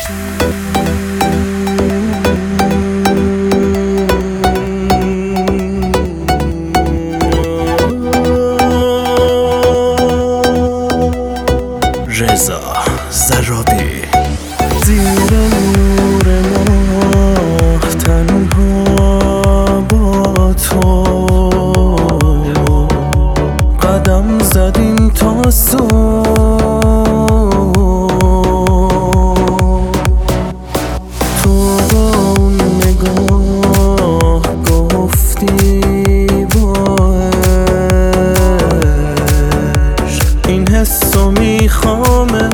رضا زرادی. زیر نور ماه تنها با تو قدم زدیم تا صبح، تو با اون نگاه گفتی باش این حسو میخوامه.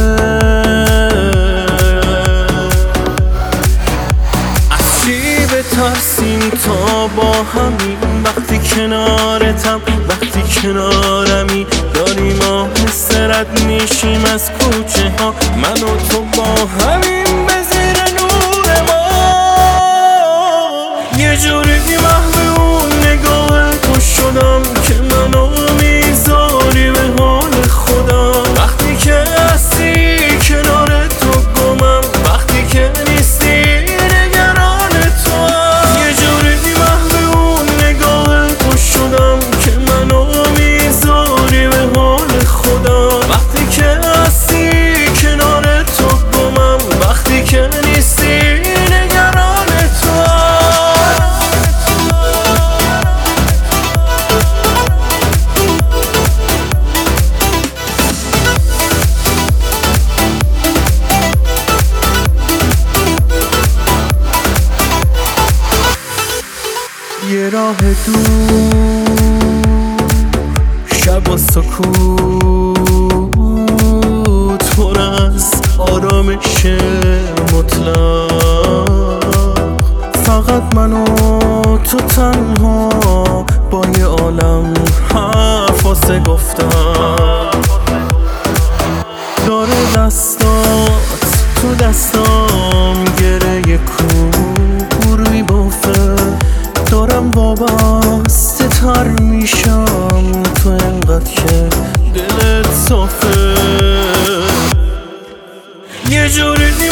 از چی بترسیم تا با همیم وقتی کنارتم، وقتی کنارمی داریم آهسته رد میشیم از کوچه ها، من و تو با همیم به زیر نور ما. یه جوری محو اون نگاه تو شدم که منو میذاری به حال خودم. وقتی که هستی کنار تو گمم، وقتی که نیستی نگران توام. یه جوری محو اون نگاه تو شدم که منو میذاری به حال خودم. وقتی که هستی کنار تو گمم، وقتی که نیستی نگران توام. یه راه دور شب و سکوت پر از آرامش مطلق، فقط من و تو تنها با یه عالم حرف واسه گفتم. داره دستات تو دستام گره کور میبافه، دارم وابسته تر میشم تو انقدر که دلت صافه. یه جوری